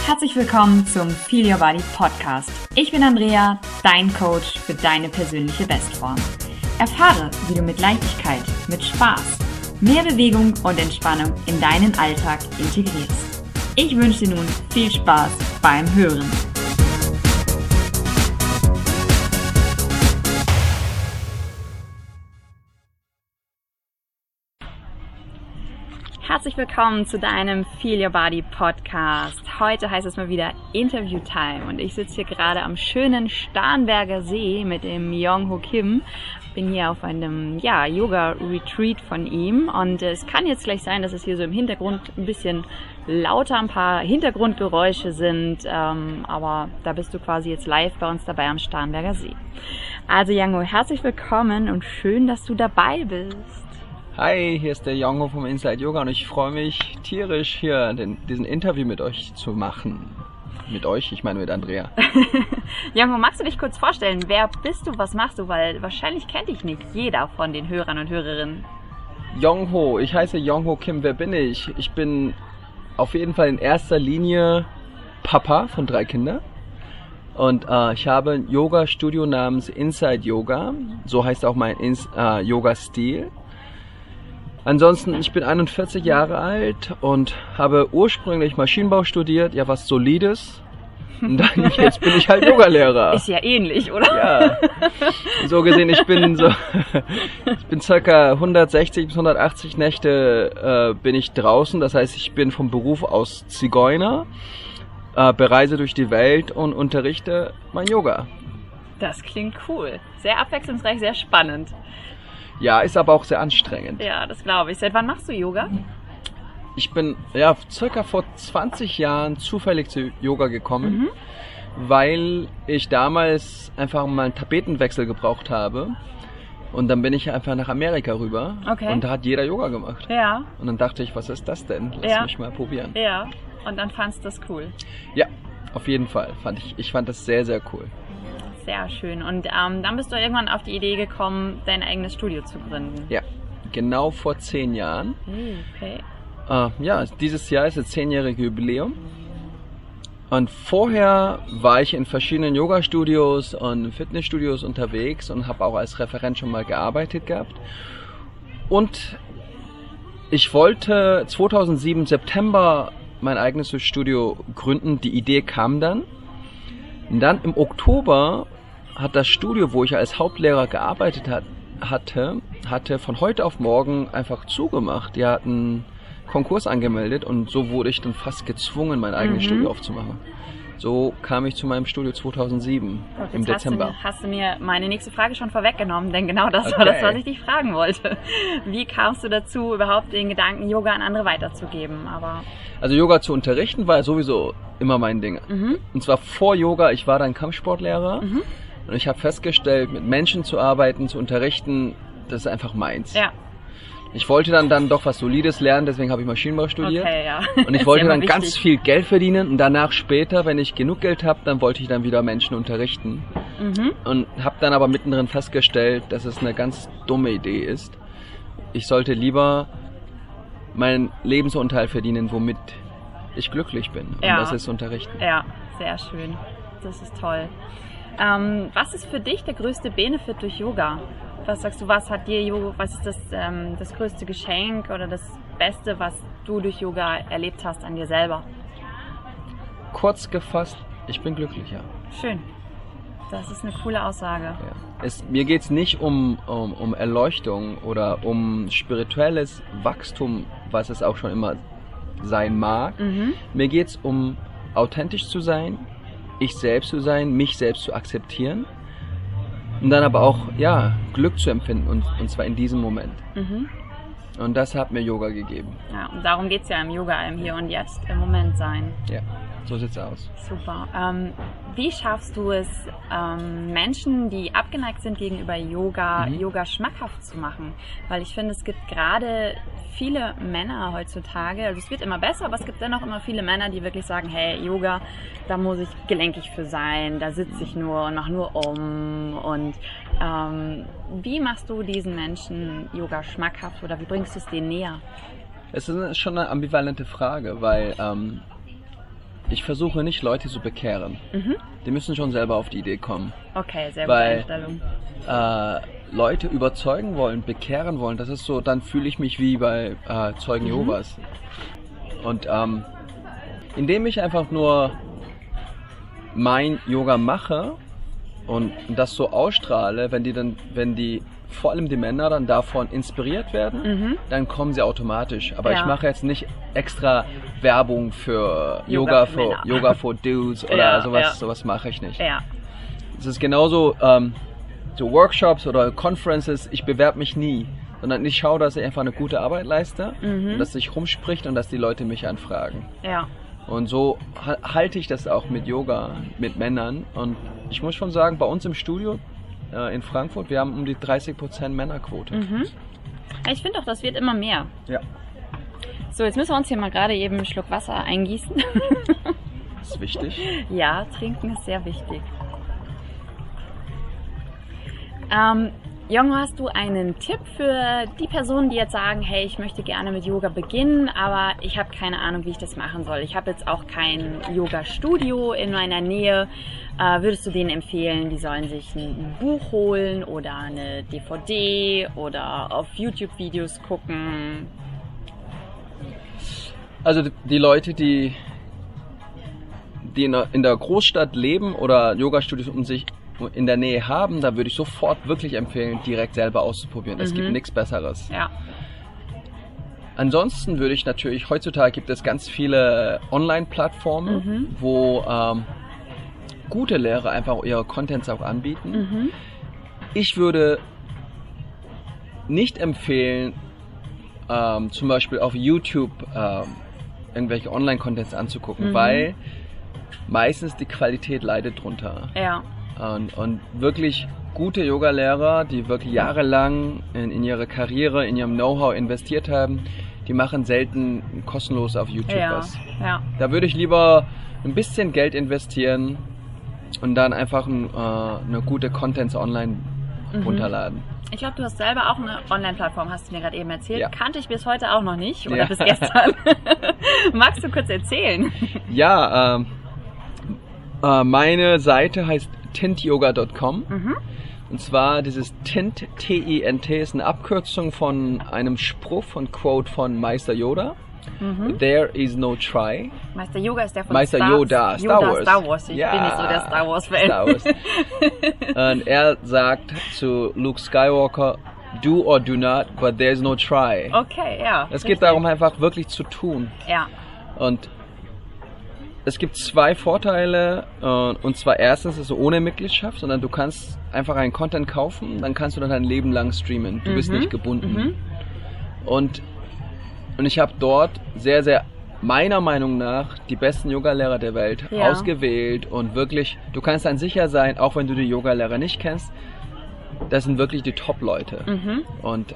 Herzlich willkommen zum Feel Your Body Podcast. Ich bin Andrea, dein Coach für deine persönliche Bestform. Erfahre, wie du mit Leichtigkeit, mit Spaß, mehr Bewegung und Entspannung in deinen Alltag integrierst. Ich wünsche dir nun viel Spaß beim Hören. Herzlich willkommen zu deinem Feel Your Body Podcast. Heute heißt es mal wieder Interview Time und ich sitze hier gerade am schönen Starnberger See mit dem Young-Ho Kim. Bin hier auf einem Yoga-Retreat von ihm und es kann jetzt gleich sein, dass es hier so im Hintergrund ein bisschen lauter, ein paar Hintergrundgeräusche sind, aber da bist du quasi jetzt live bei uns dabei am Starnberger See. Also Young-Ho, herzlich willkommen und schön, dass du dabei bist. Hi, hier ist der Young-Ho vom Inside Yoga und ich freue mich tierisch hier diesen Interview mit euch zu machen. Mit euch, ich meine mit Andrea. Young-Ho, magst du dich kurz vorstellen? Wer bist du, was machst du? Weil wahrscheinlich kennt dich nicht jeder von den Hörern und Hörerinnen. Young-Ho, ich heiße Young-Ho Kim, wer bin ich? Ich bin auf jeden Fall in erster Linie Papa von 3 Kindern. Und ich habe ein Yoga-Studio namens Inside Yoga. So heißt auch mein Yoga-Stil. Ansonsten, ich bin 41 Jahre alt und habe ursprünglich Maschinenbau studiert, ja was Solides. Und dann jetzt bin ich halt Yogalehrer. Ist ja ähnlich, oder? Ja. So gesehen, ich bin circa 160 bis 180 Nächte bin ich draußen. Das heißt, ich bin vom Beruf aus Zigeuner, bereise durch die Welt und unterrichte mein Yoga. Das klingt cool. Sehr abwechslungsreich, sehr spannend. Ja, ist aber auch sehr anstrengend. Ja, das glaube ich. Seit wann machst du Yoga? Ich bin circa vor 20 Jahren zufällig zu Yoga gekommen, weil ich damals einfach mal einen Tapetenwechsel gebraucht habe. Und dann bin ich einfach nach Amerika rüber. Okay. Und da hat jeder Yoga gemacht. Ja. Und dann dachte ich, was ist das denn? Lass mich mal probieren. Ja, und dann fandst du das cool. Ja, auf jeden Fall. Ich fand das sehr, sehr cool. Sehr schön. Und dann bist du irgendwann auf die Idee gekommen, dein eigenes Studio zu gründen. Ja, genau vor 10 Jahren. Okay. Dieses Jahr ist das 10-jährige Jubiläum. Und vorher war ich in verschiedenen Yoga-Studios und Fitnessstudios unterwegs und habe auch als Referent schon mal gearbeitet gehabt. Und ich wollte 2007 September mein eigenes Studio gründen. Die Idee kam dann. Und dann im Oktober hat das Studio, wo ich als Hauptlehrer gearbeitet hatte von heute auf morgen einfach zugemacht. Die hatten Konkurs angemeldet und so wurde ich dann fast gezwungen, mein eigenes Studio aufzumachen. So kam ich zu meinem Studio 2007 im Dezember. Hast du mir meine nächste Frage schon vorweggenommen, denn genau das war das, was ich dich fragen wollte. Wie kamst du dazu, überhaupt den Gedanken, Yoga an andere weiterzugeben? Also Yoga zu unterrichten war sowieso immer mein Ding. Und zwar vor Yoga, ich war dann Kampfsportlehrer und ich habe festgestellt, mit Menschen zu arbeiten, zu unterrichten, das ist einfach meins. Ja. Ich wollte dann doch was Solides lernen, deswegen habe ich Maschinenbau studiert. Okay, ja. Und ich wollte dann ganz viel Geld verdienen und danach später, wenn ich genug Geld habe, dann wollte ich dann wieder Menschen unterrichten. Und habe dann aber mittendrin festgestellt, dass es eine ganz dumme Idee ist. Ich sollte lieber meinen Lebensunterhalt verdienen, womit ich glücklich bin. Und das ist Unterrichten. Ja, sehr schön. Das ist toll. Was ist für dich der größte Benefit durch Yoga? Was sagst du, was ist das größte Geschenk oder das Beste, was du durch Yoga erlebt hast an dir selber? Kurz gefasst, ich bin glücklicher. Schön. Das ist eine coole Aussage. Ja. Mir geht es nicht um Erleuchtung oder um spirituelles Wachstum, was es auch schon immer sein mag. Mir geht es um authentisch zu sein, ich selbst zu sein, mich selbst zu akzeptieren und dann aber auch Glück zu empfinden und zwar in diesem Moment. Und das hat mir Yoga gegeben. Ja, und darum geht es ja im Yoga, im Hier und Jetzt, im Moment sein. Ja, so sieht's aus. Super. Wie schaffst du es, Menschen, die abgeneigt sind gegenüber Yoga, Yoga schmackhaft zu machen? Weil ich finde, es gibt gerade viele Männer heutzutage, also es wird immer besser, aber es gibt dennoch immer viele Männer, die wirklich sagen, hey, Yoga, da muss ich gelenkig für sein, da sitze ich nur und mache nur Und wie machst du diesen Menschen Yoga schmackhaft oder wie bringst du es denen näher? Es ist schon eine ambivalente Frage, weil ich versuche nicht, Leute zu bekehren. Die müssen schon selber auf die Idee kommen. Okay, sehr gute Einstellung. Leute überzeugen wollen, bekehren wollen, das ist so, dann fühle ich mich wie bei Zeugen Jehovas. Und indem ich einfach nur mein Yoga mache und das so ausstrahle, wenn die vor allem die Männer dann davon inspiriert werden, dann kommen sie automatisch. Aber ich mache jetzt nicht extra Werbung für Yoga for Dudes oder sowas mache ich nicht. Ja. Es ist genauso so Workshops oder Conferences, ich bewerbe mich nie, sondern ich schaue, dass ich einfach eine gute Arbeit leiste, und dass sich rumspricht und dass die Leute mich anfragen. Ja. Und so halte ich das auch mit Yoga, mit Männern. Und ich muss schon sagen, bei uns im Studio in Frankfurt, wir haben um die 30% Männerquote. Ich finde auch, das wird immer mehr. Ja. So, jetzt müssen wir uns hier mal gerade eben einen Schluck Wasser eingießen. Das ist wichtig. Ja, trinken ist sehr wichtig. Jong, hast du einen Tipp für die Personen, die jetzt sagen, hey, ich möchte gerne mit Yoga beginnen, aber ich habe keine Ahnung, wie ich das machen soll. Ich habe jetzt auch kein Yoga-Studio in meiner Nähe. Würdest du denen empfehlen, die sollen sich ein Buch holen oder eine DVD oder auf YouTube-Videos gucken? Also die Leute, die in der Großstadt leben oder Yoga-Studios um sich in der Nähe haben, da würde ich sofort wirklich empfehlen, direkt selber auszuprobieren. Es gibt nichts Besseres. Ja. Ansonsten würde ich natürlich, heutzutage gibt es ganz viele Online-Plattformen, wo gute Lehrer einfach ihre Contents auch anbieten. Ich würde nicht empfehlen, zum Beispiel auf YouTube irgendwelche Online-Contents anzugucken, weil meistens die Qualität leidet drunter. Ja. Und wirklich gute Yoga-Lehrer, die wirklich jahrelang in ihre Karriere, in ihrem Know-how investiert haben, die machen selten kostenlos auf YouTube was. Ja. Da würde ich lieber ein bisschen Geld investieren und dann einfach eine gute Contents online runterladen. Ich glaube, du hast selber auch eine Online-Plattform, hast du mir gerade eben erzählt. Ja. Kannte ich bis heute auch noch nicht oder bis gestern. Magst du kurz erzählen? Ja, meine Seite heißt tintyoga.com. Und zwar dieses Tint, T-I-N-T, ist eine Abkürzung von einem Spruch, Quote von Meister Yoda. There is no try. Meister Yoga ist der von Meister Star Wars. Star Wars. Ich bin nicht so der Star Wars-Fan. Star Wars. Und er sagt zu Luke Skywalker, do or do not, but there is no try. Okay, ja. Es geht darum, einfach wirklich zu tun. Ja. Und es gibt zwei Vorteile, und zwar erstens ist es ohne Mitgliedschaft, sondern du kannst einfach einen Content kaufen, dann kannst du dann dein Leben lang streamen. Du bist nicht gebunden. Und ich habe dort sehr, sehr, meiner Meinung nach, die besten Yogalehrer der Welt ausgewählt und wirklich, du kannst dann sicher sein, auch wenn du die Yogalehrer nicht kennst, das sind wirklich die Top-Leute. Und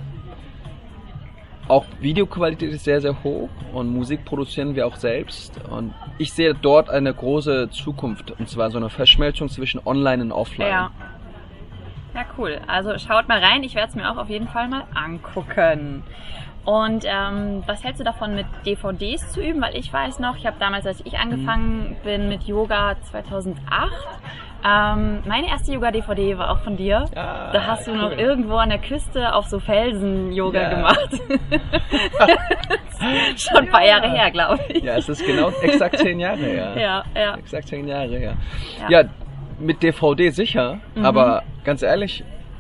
auch Videoqualität ist sehr, sehr hoch und Musik produzieren wir auch selbst. Und ich sehe dort eine große Zukunft, und zwar so eine Verschmelzung zwischen Online und Offline. Ja, cool. Also schaut mal rein, ich werde es mir auch auf jeden Fall mal angucken. Und was hältst du davon, mit DVDs zu üben? Weil ich weiß noch, ich habe damals, als ich angefangen bin mit Yoga 2008, meine erste Yoga-DVD war auch von dir. Ja, da hast du noch irgendwo an der Küste auf so Felsen Yoga gemacht. Schon ein paar Jahre her, glaube ich. Ja, es ist genau exakt 10 Jahre her. Ja. Exakt 10 Jahre her. Ja, mit DVD sicher, aber ganz ehrlich,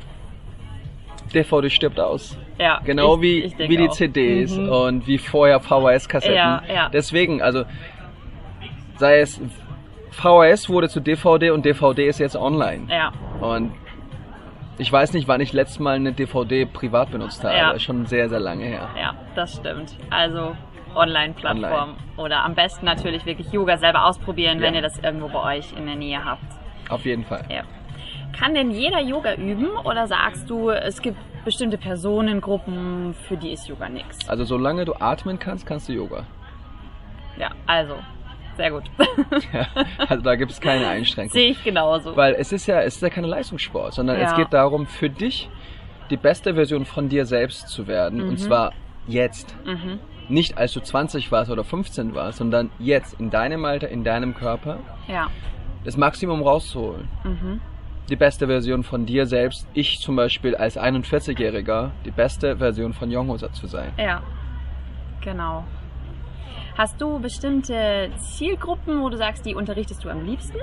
DVD stirbt aus. Ja, genau wie die CDs und wie vorher VHS-Kassetten. Ja. Deswegen, also sei es VHS wurde zu DVD und DVD ist jetzt online. Ja. Und ich weiß nicht, wann ich letztes Mal eine DVD privat benutzt habe. Ja. Schon sehr, sehr lange her. Ja, das stimmt. Also Online-Plattform oder am besten natürlich wirklich Yoga selber ausprobieren, wenn ihr das irgendwo bei euch in der Nähe habt. Auf jeden Fall. Ja. Kann denn jeder Yoga üben oder sagst du, es gibt bestimmte Personengruppen, für die ist Yoga nichts? Also solange du atmen kannst, kannst du Yoga. Ja, also sehr gut. Ja, also da gibt es keine Einschränkung. Sehe ich genauso. Weil es ist ja kein Leistungssport, sondern es geht darum, für dich die beste Version von dir selbst zu werden. Und zwar jetzt. nicht als du 20 warst oder 15 warst, sondern jetzt in deinem Alter, in deinem Körper, das Maximum rauszuholen. Die beste Version von dir selbst, ich zum Beispiel als 41-Jähriger, die beste Version von Young-Ho zu sein. Ja, genau. Hast du bestimmte Zielgruppen, wo du sagst, die unterrichtest du am liebsten?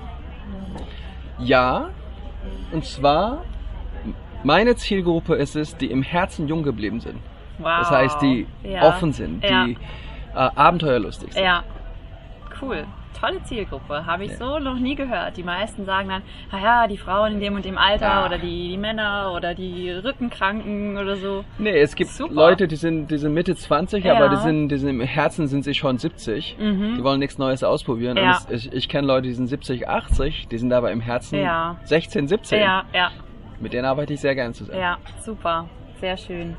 Ja, und zwar, meine Zielgruppe ist es, die im Herzen jung geblieben sind. Wow. Das heißt, die offen sind, die abenteuerlustig sind. Ja, cool. Tolle Zielgruppe, habe ich so noch nie gehört. Die meisten sagen dann, naja, die Frauen in dem und dem Alter oder die Männer oder die Rückenkranken oder so. Nee, es gibt Leute, die sind Mitte 20, aber die sind im Herzen sind sie schon 70. Die wollen nichts Neues ausprobieren. Und ich kenne Leute, die sind 70, 80, die sind aber im Herzen 16, 17. Mit denen arbeite ich sehr gerne zusammen. Ja, super. Sehr schön.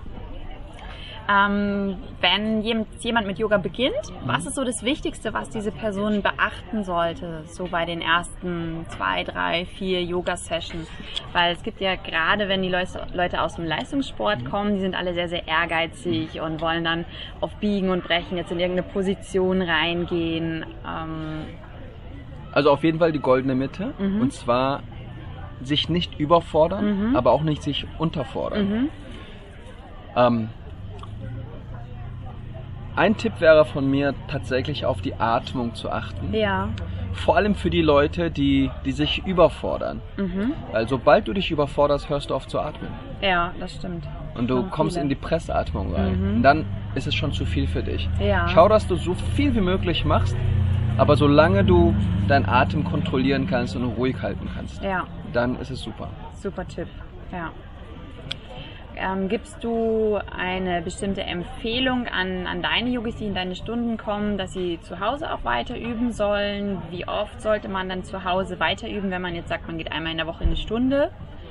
Wenn jemand mit Yoga beginnt, was ist so das Wichtigste, was diese Person beachten sollte, so bei den ersten 2, 3, 4 Yoga-Sessions? Weil es gibt ja gerade, wenn die Leute aus dem Leistungssport kommen, die sind alle sehr, sehr ehrgeizig und wollen dann auf Biegen und Brechen jetzt in irgendeine Position reingehen. Also auf jeden Fall die goldene Mitte, und zwar sich nicht überfordern, aber auch nicht sich unterfordern. Ein Tipp wäre von mir, tatsächlich auf die Atmung zu achten. Ja. Vor allem für die Leute, die sich überfordern. Weil sobald du dich überforderst, hörst du auf zu atmen. Ja, das stimmt. Und du kommst in die Pressatmung rein. Und dann ist es schon zu viel für dich. Ja. Schau, dass du so viel wie möglich machst, aber solange du deinen Atem kontrollieren kannst und ruhig halten kannst, dann ist es super. Super Tipp, ja. Gibst du eine bestimmte Empfehlung an deine Yogis, die in deine Stunden kommen, dass sie zu Hause auch weiter üben sollen? Wie oft sollte man dann zu Hause weiter üben, wenn man jetzt sagt, man geht einmal in der Woche eine Stunde?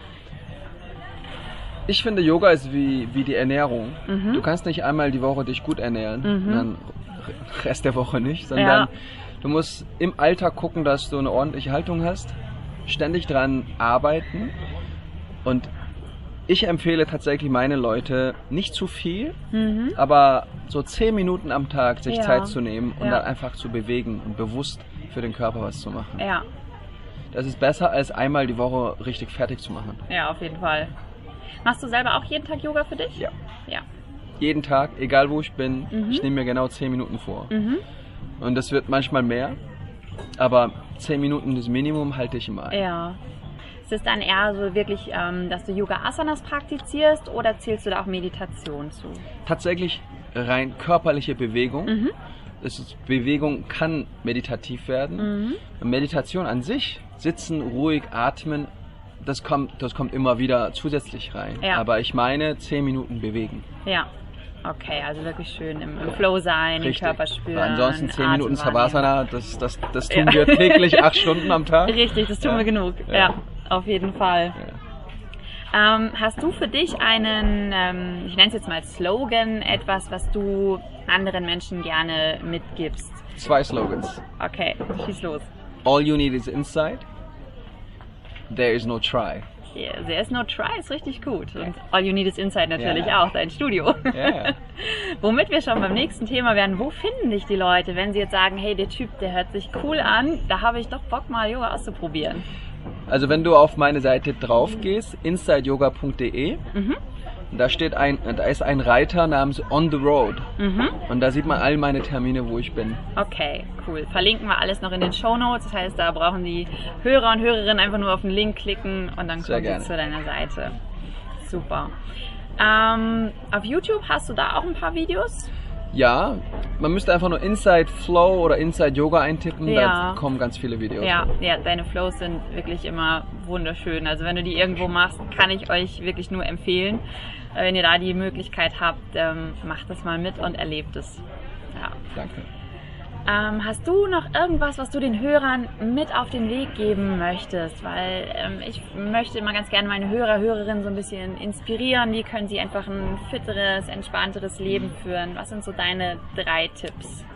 Ich finde, Yoga ist wie die Ernährung. Du kannst nicht einmal die Woche dich gut ernähren und dann Rest der Woche nicht, sondern du musst im Alltag gucken, dass du eine ordentliche Haltung hast, ständig dran arbeiten. Und ich empfehle tatsächlich meine Leute, nicht zu viel, aber so 10 Minuten am Tag sich Zeit zu nehmen und dann einfach zu bewegen und bewusst für den Körper was zu machen. Ja. Das ist besser, als einmal die Woche richtig fertig zu machen. Ja, auf jeden Fall. Machst du selber auch jeden Tag Yoga für dich? Ja. Ja. Jeden Tag, egal wo ich bin, ich nehme mir genau 10 Minuten vor. Und das wird manchmal mehr, aber 10 Minuten das Minimum halte ich immer ein. Ja. Ist es dann eher so wirklich, dass du Yoga-Asanas praktizierst oder zählst du da auch Meditation zu? Tatsächlich rein körperliche Bewegung. Bewegung kann meditativ werden. Meditation an sich, sitzen, ruhig, atmen, das kommt immer wieder zusätzlich rein. Ja. Aber ich meine 10 Minuten bewegen. Ja. Okay, also wirklich schön im Flow sein, den Körper spüren. Weil ansonsten 10 Minuten Savasana, das tun wir täglich 8 Stunden am Tag. Richtig, das tun wir genug. Ja, auf jeden Fall. Ja. Hast du für dich einen, ich nenne es jetzt mal Slogan, etwas, was du anderen Menschen gerne mitgibst? 2 Slogans. Okay, schieß los. All you need is inside. There is no try. Yeah, there is no try ist richtig gut. Und all you need is inside natürlich auch, dein Studio. Yeah. Womit wir schon beim nächsten Thema werden, wo finden dich die Leute, wenn sie jetzt sagen, hey, der Typ, der hört sich cool an, da habe ich doch Bock mal Yoga auszuprobieren. Also wenn du auf meine Seite drauf gehst, insideyoga.de, da ist ein Reiter namens On the Road. Und da sieht man all meine Termine, wo ich bin. Okay, cool. Verlinken wir alles noch in den Shownotes. Das heißt, da brauchen die Hörer und Hörerinnen einfach nur auf den Link klicken und dann kommen sie zu deiner Seite. Super. Auf YouTube hast du da auch ein paar Videos? Ja, man müsste einfach nur Inside Flow oder Inside Yoga eintippen, da kommen ganz viele Videos. Ja, deine Flows sind wirklich immer wunderschön. Also wenn du die irgendwo machst, kann ich euch wirklich nur empfehlen. Wenn ihr da die Möglichkeit habt, macht das mal mit und erlebt es. Ja. Danke. Hast du noch irgendwas, was du den Hörern mit auf den Weg geben möchtest? Weil ich möchte immer ganz gerne meine Hörerinnen so ein bisschen inspirieren. Wie können sie einfach ein fitteres, entspannteres Leben führen? Was sind so deine 3 Tipps?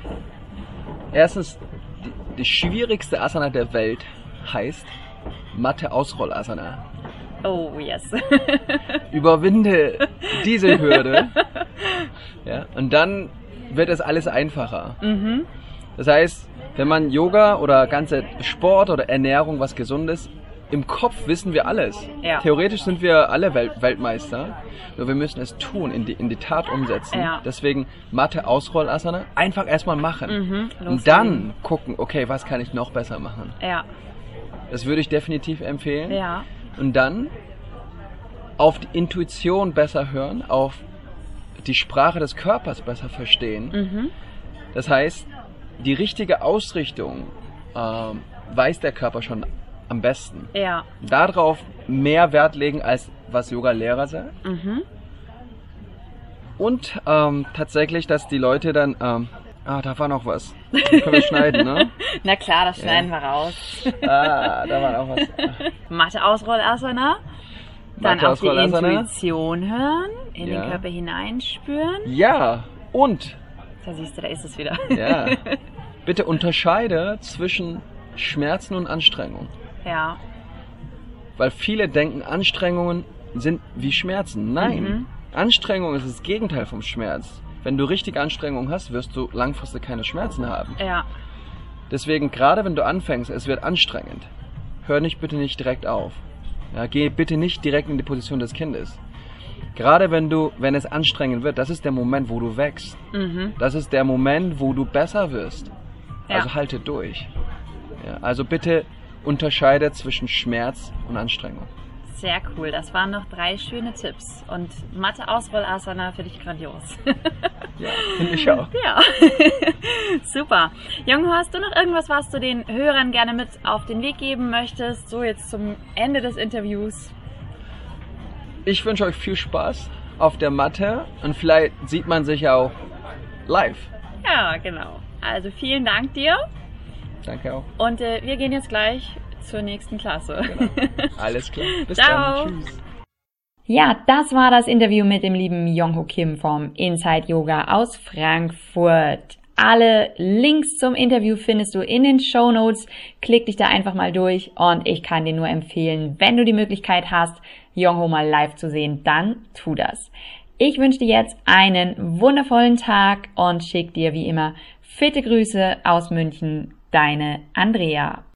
Erstens, die schwierigste Asana der Welt heißt Matte-Ausroll-Asana. Oh, yes. Überwinde diese Hürde. Ja? Und dann wird es alles einfacher. Mhm. Das heißt, wenn man Yoga oder ganze Sport oder Ernährung was Gesundes, im Kopf wissen wir alles. Ja. Theoretisch sind wir alle Weltmeister, nur wir müssen es tun, in die Tat umsetzen. Ja. Deswegen Matte, Ausrollasana, einfach erstmal machen. Loslegen. Und dann gucken, okay, was kann ich noch besser machen? Ja. Das würde ich definitiv empfehlen. Ja. Und dann auf die Intuition besser hören, auf die Sprache des Körpers besser verstehen. Das heißt, die richtige Ausrichtung weiß der Körper schon am besten. Ja. Darauf mehr Wert legen, als was Yoga-Lehrer sagt. Und tatsächlich, dass die Leute dann... da war noch was. Können wir schneiden, ne? Na klar, das schneiden wir raus. Da war noch was. Matte-Ausrollasana. Dann Matte auf die Ausrollasana. Intuition hören, in Ja. den Körper hineinspüren. Ja, und Da siehst du, da ist es wieder. ja, bitte unterscheide zwischen Schmerzen und Anstrengung. Ja. Weil viele denken, Anstrengungen sind wie Schmerzen. Nein, Anstrengung ist das Gegenteil vom Schmerz. Wenn du richtig Anstrengung hast, wirst du langfristig keine Schmerzen haben. Ja. Deswegen, gerade wenn du anfängst, es wird anstrengend. Hör bitte nicht direkt auf. Ja, geh bitte nicht direkt in die Position des Kindes. Gerade wenn es anstrengend wird, das ist der Moment, wo du wächst. Das ist der Moment, wo du besser wirst. Also Ja. halte durch. Ja, also bitte unterscheide zwischen Schmerz und Anstrengung. Sehr cool. Das waren noch 3 schöne Tipps. Und Matte-Ausrollasana für dich grandios. Ja, finde ich auch. Ja. Super. Jungho, hast du noch irgendwas, was du den Hörern gerne mit auf den Weg geben möchtest? So jetzt zum Ende des Interviews. Ich wünsche euch viel Spaß auf der Matte und vielleicht sieht man sich auch live. Ja, genau. Also vielen Dank dir. Danke auch. Und wir gehen jetzt gleich zur nächsten Klasse. Genau. Alles klar. Bis Ciao. dann. Tschüss. Ja, das war das Interview mit dem lieben Jungho Kim vom Inside Yoga aus Frankfurt. Alle Links zum Interview findest du in den Shownotes. Klick dich da einfach mal durch und ich kann dir nur empfehlen, wenn du die Möglichkeit hast, Jungho mal live zu sehen, dann tu das. Ich wünsche dir jetzt einen wundervollen Tag und schick dir wie immer fitte Grüße aus München, deine Andrea.